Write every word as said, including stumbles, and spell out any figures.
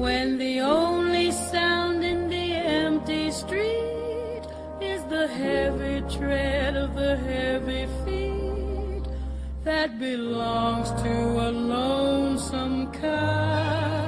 when the only sound in the empty street is the heavy tread of the heavy feet that belongs to a lonesome car.